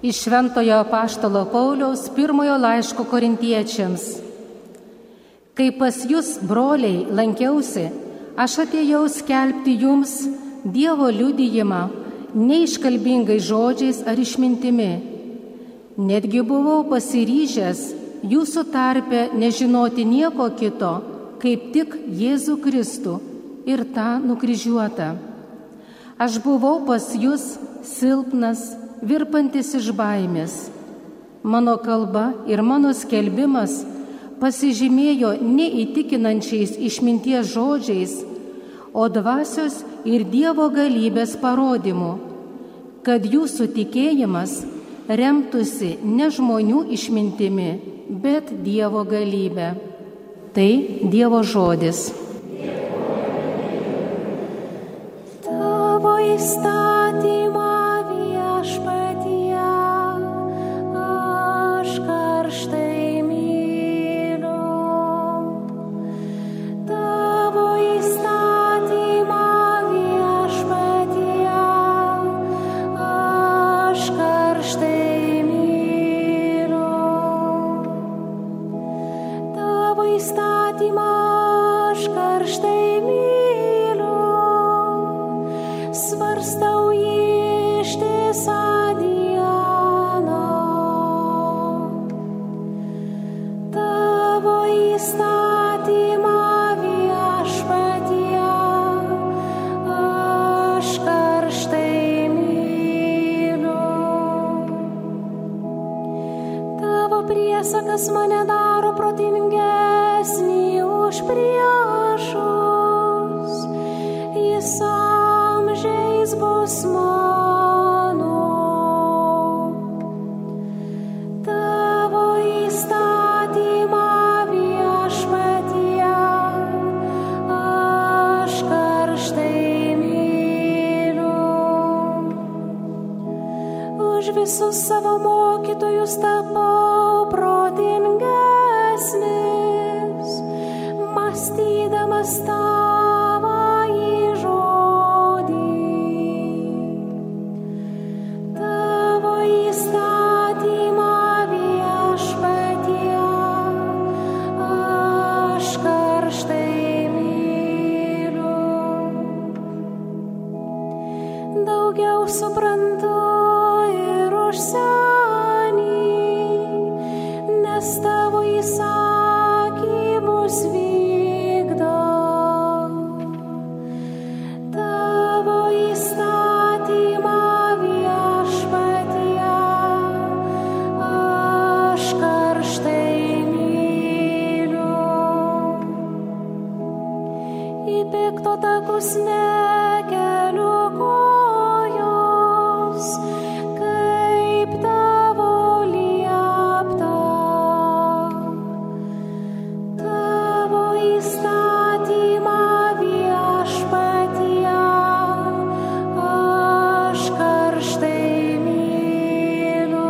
Iš Šventojo Apaštalo Pauliaus pirmojo laiško Korintiečiams. Kai pas jūs, broliai, lankiausi, aš atėjau skelbti jums Dievo liudijimą, neiškalbingai žodžiais ar išmintimi. Netgi buvau pasiryžęs jūsų tarpe nežinoti nieko kito, kaip tik Jėzų Kristų ir tą nukryžiuotą. Aš buvau pas jūs silpnas, virpantis iš baimės. Mano kalba ir mano skelbimas pasižymėjo neįtikinančiais išminties žodžiais, o dvasios ir Dievo galybės parodymu, kad jūsų tikėjimas remtųsi ne žmonių išmintimi, bet Dievo galybė. Tai Dievo žodis. Tavo įstatymą viešpatie, aš karštai myliu. Tavo įstatymą viešpatie, aš karštai myliu. Tavo įstatymą aš karštai myliu. Svarstau jį ištisą dieną. Tavo įstatymą viešpatie, aš karštai myliu. Tavo priesakas mane daro protingesnį už priešus. Jis amžiais bus mano. Tavo įstatymą viešpatie, aš karštai myliu. Už visus savo mokytojus tapau protingesnis, mąstydamas tavąjį žodį. Tavo įstatymą viešpatie, aš karštai myliu. Daugiau suprantu ir už senį, nes tavo įsakymus vykdau. Tavo įstatymą viešpatie, aš karštai myliu. Į pikto takus nekeliu kojos, kaip tavo liepta. Tavo įstatymą viešpatie, aš karštai myliu.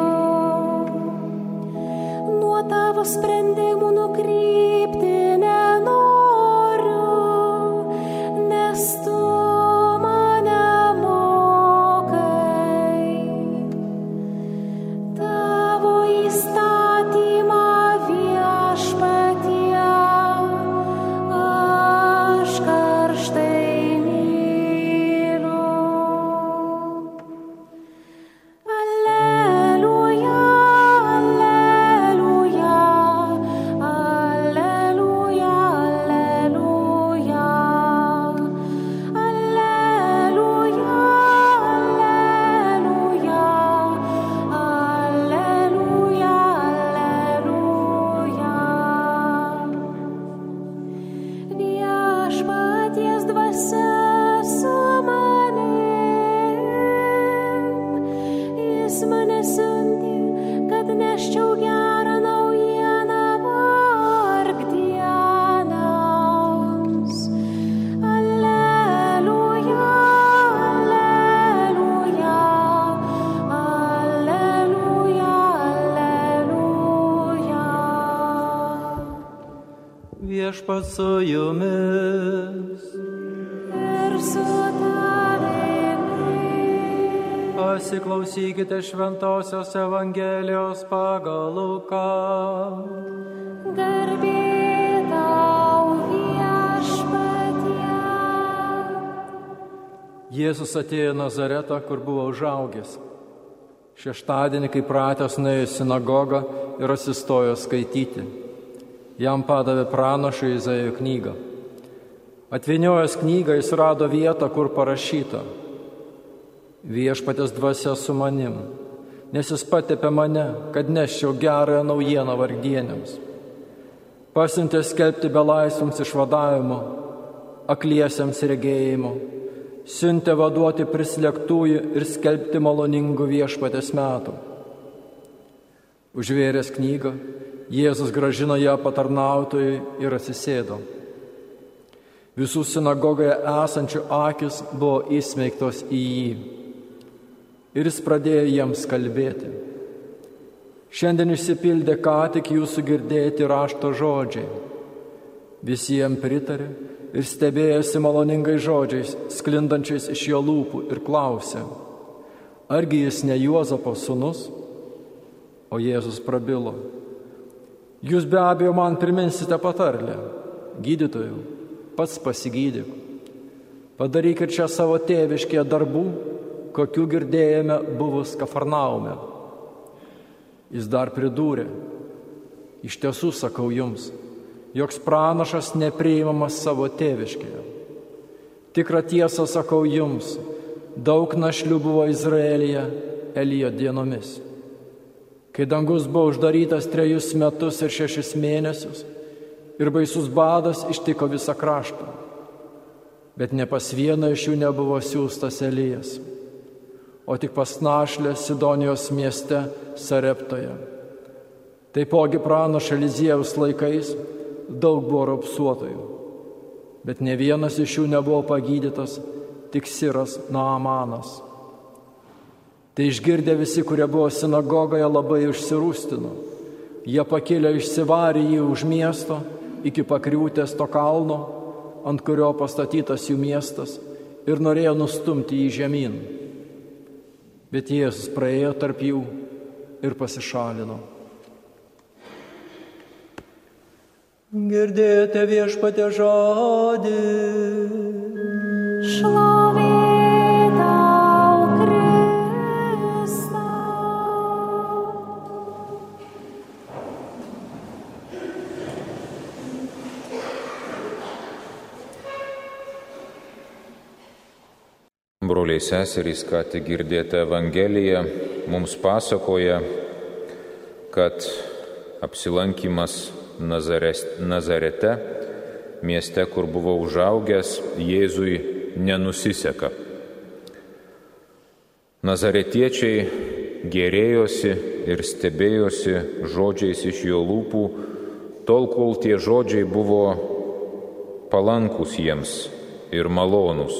Nuo tavo sprendimų nukrypti nenoriu, nes tu mane mokai. Tavo įstatymą viešpatie, aš karštai myliu. Alleluja, alleluja, alleluja, alleluja. Alleluja, alleluja, alleluja, alleluja. Viešpaties dvasia su manim, jis mane siuntė, kad neščiau gerą naujieną vargdieniams. Alleluja, alleluja, alleluja, alleluja. Viešpats su jumis. Ir su tavimi. Pas įsiklausykite šventosios Evangelijos pagal Luką. Garbė tau, Viešpatie. Jėzus atėjo į Nazaretą, kur buvo užaugęs. Šeštadienį, kai pratęs, nuėjo į sinagogą ir atsistojo skaityti. Jam padavė pranašo Izaijo knygą. Atvyniojęs knygą, jis rado vietą, kur parašyta: Viešpaties dvasia su manim, nes jis patepė mane, kad neščiau gerąją naujieną vargdienėms. Pasiuntė skelbti belaisviams išvadavimo, akliesiems regėjimo, siuntė vaduoti prislėgtųjų ir skelbti maloningų Viešpaties metų. Užvėręs knygą, Jėzus grąžino ją patarnautojui ir atsisėdo. Visų sinagogoje esančių akis buvo įsmeigtos į jį. Ir jis pradėjo jiems kalbėti: Šiandien išsipildė ką tik jūsų girdėti rašto žodžiai. Visi jam pritarė ir stebėjosi maloningai žodžiais, sklindančiais iš jo lūpų, ir klausė: Argi jis ne Juozapo sūnus? O Jėzus prabilo: Jūs be abejo man priminsite patarlę: Gydytojau, pats pasigydyk. Padaryk ir čia savo tėviškėje darbų, kokių girdėjome buvus Kafarnaume. Jis dar pridūrė: Iš tiesų sakau jums, joks pranašas nepriimamas savo tėviškėje. Tikrą tiesą sakau jums, daug našlių buvo Izraelyje Elijo dienomis. Kai dangus buvo uždarytas 3 metus ir 6 mėnesius ir baisus badas ištiko visą kraštą, bet ne pas vieną iš jų nebuvo siųstas Elijas, o tik pas našlę Sidonijos mieste Sareptoje. Taipogi pranašo Eliziejaus laikais daug buvo raupsuotojų, bet ne vienas iš jų nebuvo pagydytas, tik Siras Naamanas. Tai išgirdę visi, kurie buvo sinagogoje, labai užsirūstino. Jie pakėlė išsivarė jį už miesto iki pakriūtės to kalno, ant kurio pastatytas jų miestas, ir norėjo nustumti jį žemyn. Bet Jėzus praėjo tarp jų ir pasišalino. Girdėjote Viešpaties žodį. Šlovė tau, Kristau. Broliai seserys, ką tik girdėta Evangelija mums pasakoja, kad apsilankymas Nazarete, mieste, kur buvo užaugęs, Jėzui nenusiseka. Nazaretiečiai gėrėjosi ir stebėjosi žodžiais iš jo lūpų, tol kol tie žodžiai buvo palankus jiems ir malonūs.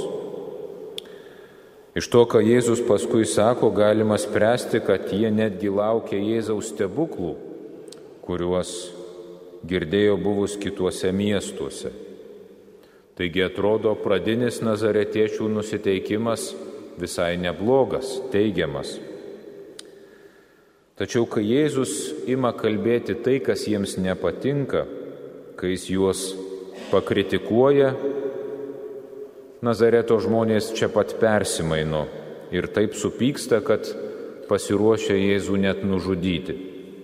Iš to, ką Jėzus paskui sako, galima spręsti, kad jie netgi laukia Jėzaus stebuklų, kuriuos girdėjo buvus kituose miestuose. Taigi atrodo, pradinis nazaretiečių nusiteikimas visai neblogas, teigiamas. Tačiau, kai Jėzus ima kalbėti tai, kas jiems nepatinka, kai jis juos pakritikuoja, Nazareto žmonės čia pat persimaino ir taip supyksta, kad pasiruošia Jėzų net nužudyti.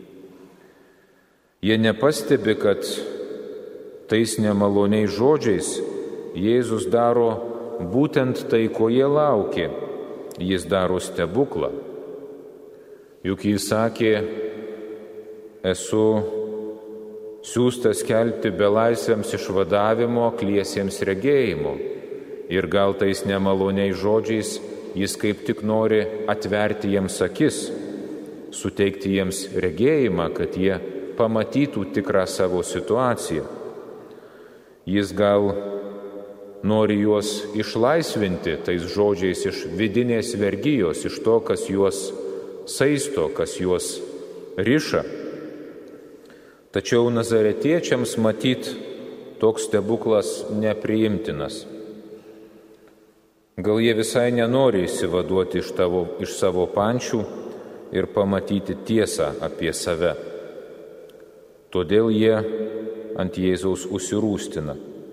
Jie nepastebi, kad tais nemaloniais žodžiais Jėzus daro būtent tai, ko jie laukė. Jis daro stebuklą. Juk jis sakė: esu siųstas skelbti belaisviams išvadavimo, akliesiems regėjimo. Ir gal tais nemaloniais žodžiais jis kaip tik nori atverti jiems akis, suteikti jiems regėjimą, kad jie pamatytų tikrą savo situaciją. Jis gal nori juos išlaisvinti tais žodžiais iš vidinės vergijos, iš to, kas juos saisto, kas juos riša. Tačiau nazaretiečiams matyt toks stebuklas nepriimtinas. Gal jie visai nenori išsivaduoti iš savo pančių ir pamatyti tiesą apie save. Todėl jie ant Jėzaus užsirūstina.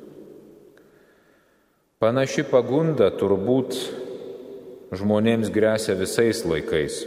Panaši pagunda turbūt žmonėms gresia visais laikais.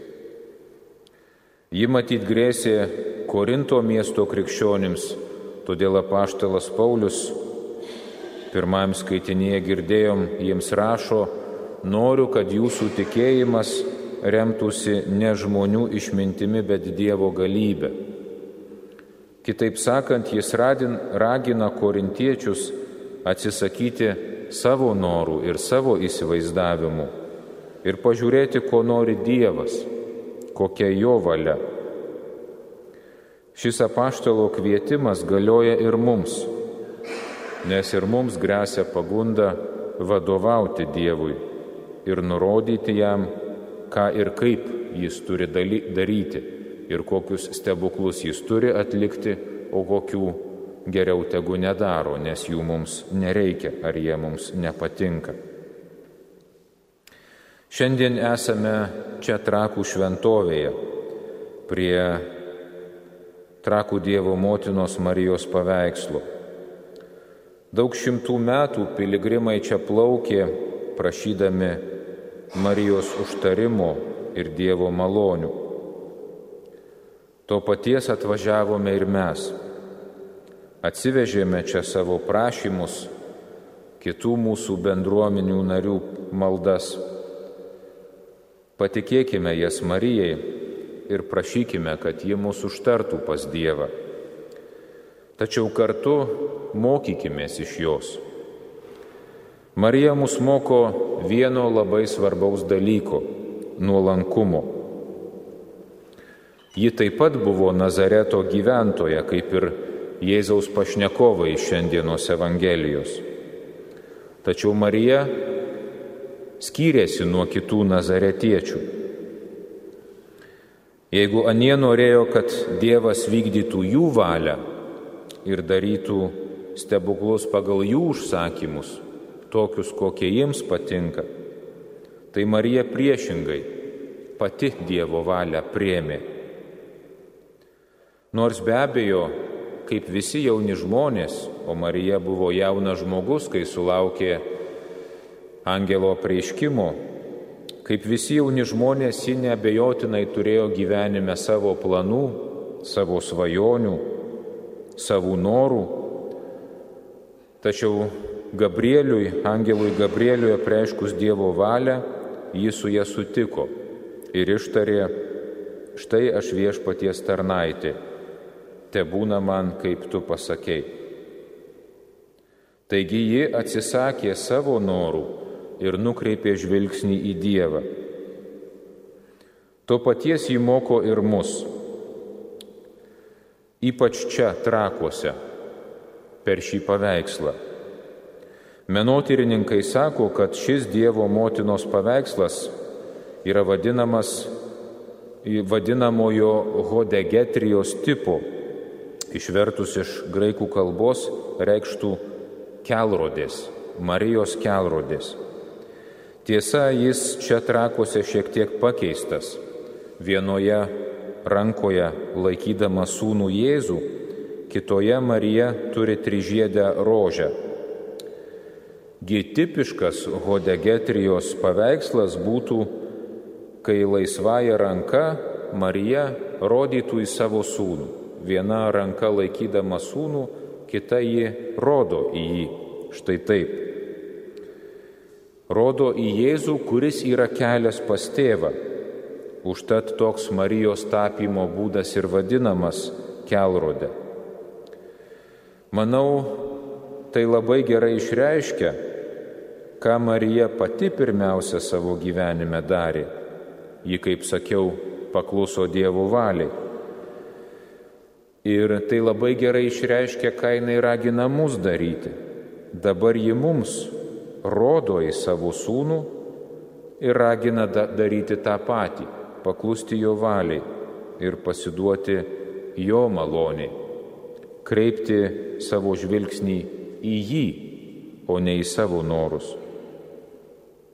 Ji matyt grėsė Korinto miesto krikščionims, todėl apaštalas Paulius pirmajam skaitinėje girdėjom, jiems rašo: noriu, kad jūsų tikėjimas remtųsi ne žmonių išmintimi, bet Dievo galybė. Kitaip sakant, jis ragina korintiečius atsisakyti savo norų ir savo įsivaizdavimų ir pažiūrėti, ko nori Dievas, kokia jo valia. Šis apaštalo kvietimas galioja ir mums, nes ir mums gresia pagunda vadovauti Dievui ir nurodyti jam, ką ir kaip jis turi daryti ir kokius stebuklus jis turi atlikti, o kokių geriau tegu nedaro, nes jų mums nereikia ar jie mums nepatinka. Šiandien esame čia Trakų šventovėje, prie Trakų Dievo motinos Marijos paveikslo. Daug šimtų metų piligrimai čia plaukė, prašydami Marijos užtarimo ir Dievo malonių. To paties atvažiavome ir mes. Atsivežėme čia savo prašymus, kitų mūsų bendruomenių narių maldas. Patikėkime jas Marijai ir prašykime, kad ji mūsų užtartų pas Dievą. Tačiau kartu mokykimės iš jos. Marija mus moko vieno labai svarbaus dalyko – nuolankumo. Ji taip pat buvo Nazareto gyventoja, kaip ir Jėzaus pašnekovai šiandienos Evangelijos. Tačiau Marija skyrėsi nuo kitų nazaretiečių. Jeigu anie norėjo, kad Dievas vykdytų jų valią ir darytų stebuklus pagal jų užsakymus, tokius, kokie jiems patinka, tai Marija priešingai pati Dievo valią priėmė. Nors be abejo, kaip visi jauni žmonės, o Marija buvo jaunas žmogus, kai sulaukė angelo apreiškimo, kaip visi jauni žmonės, ji neabejotinai turėjo gyvenime savo planų, savo svajonių, savų norų. Tačiau angelui Gabrieliui apreiškus Dievo valią, ji su ja sutiko ir ištarė: štai aš Viešpaties tarnaitė, tebūna man, kaip tu pasakei. Taigi ji atsisakė savo norų ir nukreipė žvilgsnį į Dievą. To paties ji moko ir mus, ypač čia Trakuose, per šį paveikslą. Menotyrininkai sako, kad šis Dievo motinos paveikslas yra vadinamojo hodegetrijos tipo, išvertus iš graikų kalbos reikštų kelrodės, Marijos kelrodės. Tiesa, jis čia Trakuose šiek tiek pakeistas. Vienoje rankoje laikydama sūnų Jėzų, kitoje Marija turi trižiedę rožę. Tipiškas hodegetrijos paveikslas būtų, kai laisvąja ranka Marija rodytų į savo sūnų. Viena ranka laikydama sūnų, kita ji rodo į jį. Štai taip. Rodo į Jėzų, kuris yra kelias pas tėvą. Užtat toks Marijos tapymo būdas ir vadinamas kelrode. Manau, tai labai gerai išreiškia, ką Marija pati pirmiausia savo gyvenime darė. Ji, kaip sakiau, pakluso Dievo valiai. Ir tai labai gerai išreiškia, ką jinai ragina mus daryti. Dabar ji mums rodo į savo sūnų ir ragina daryti tą patį, paklusti jo valiai ir pasiduoti jo maloniai, kreipti savo žvilgsnį į jį, o ne į savo norus.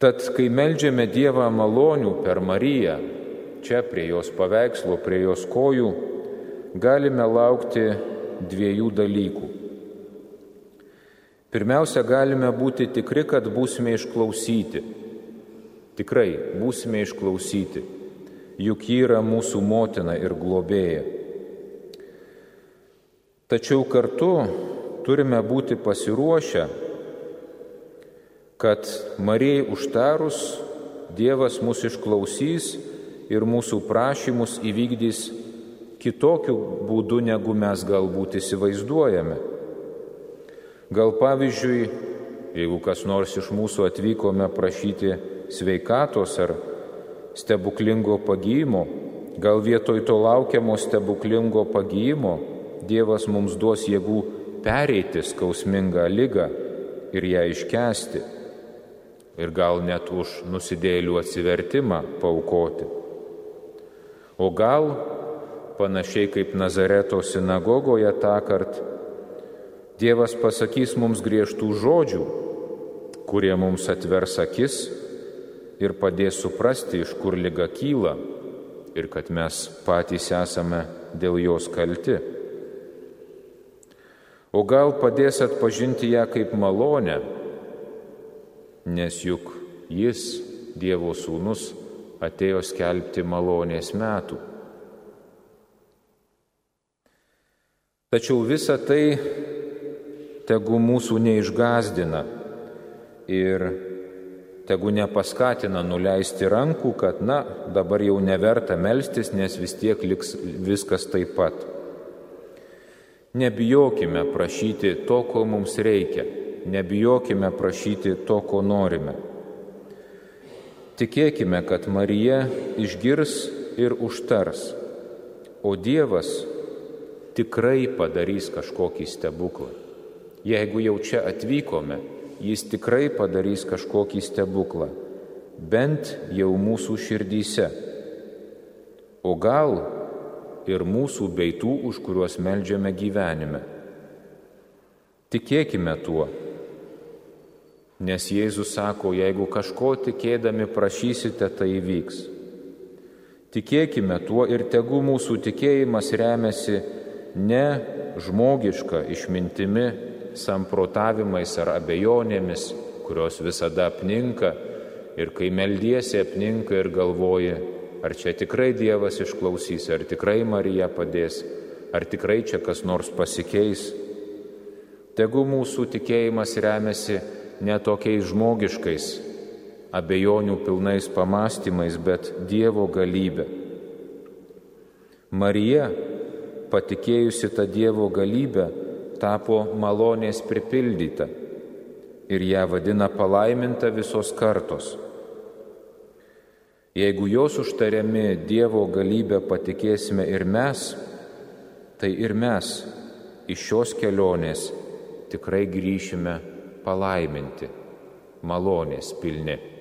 Tad, kai meldžiame Dievą malonių per Mariją, čia prie jos paveikslo, prie jos kojų, galime laukti dviejų dalykų. Pirmiausia, galime būti tikri, kad būsime išklausyti. Tikrai būsime išklausyti, juk ji yra mūsų motina ir globėja. Tačiau kartu turime būti pasiruošę, kad Marijai užtarus Dievas mus išklausys ir mūsų prašymus įvykdys kitokiu būdu, negu mes galbūt įsivaizduojame. Gal pavyzdžiui, jeigu kas nors iš mūsų atvykome prašyti sveikatos ar stebuklingo pagyjimo, gal vietoj to laukiamo stebuklingo pagyjimo Dievas mums duos jėgų pereiti skausmingą ligą ir ją iškęsti. Ir gal net už nusidėjėlių atsivertimą paaukoti. O gal, panašiai kaip Nazareto sinagogoje tąkart, Dievas pasakys mums griežtų žodžių, kurie mums atvers akis ir padės suprasti, iš kur liga kyla ir kad mes patys esame dėl jos kalti. O gal padės atpažinti ją kaip malonę, nes juk jis, Dievo Sūnus, atėjo skelbti malonės metų. Tačiau visa tai tegu mūsų neišgąsdina ir tegu nepaskatina nuleisti rankų, kad dabar jau neverta melstis, nes vis tiek liks viskas taip pat. Nebijokime prašyti to, ko mums reikia, nebijokime prašyti to, ko norime. Tikėkime, kad Marija išgirs ir užtars, o Dievas tikrai padarys kažkokį stebuklą. Jeigu jau čia atvykome, jis tikrai padarys kažkokį stebuklą, bent jau mūsų širdyse, o gal ir mūsų bei tų, už kuriuos meldžiame gyvenime. Tikėkime tuo, nes Jėzus sako, jeigu kažko tikėdami prašysite, tai įvyks. Tikėkime tuo ir tegu mūsų tikėjimas remiasi ne žmogiška išmintimi, samprotavimais ar abejonėmis, kurios visada apninka ir kai meldiesi apninka ir galvoji, ar čia tikrai Dievas išklausys, ar tikrai Marija padės, ar tikrai čia kas nors pasikeis. Tegu mūsų tikėjimas remiasi ne tokiais žmogiškais, abejonių pilnais pamastymais, bet Dievo galybė. Marija, patikėjusi tą Dievo galybę, tapo malonės pripildyta ir ją vadina palaiminta visos kartos. Jeigu jos užtariami Dievo galybę patikėsime ir mes, tai ir mes iš šios kelionės tikrai grįšime palaiminti, malonės pilni.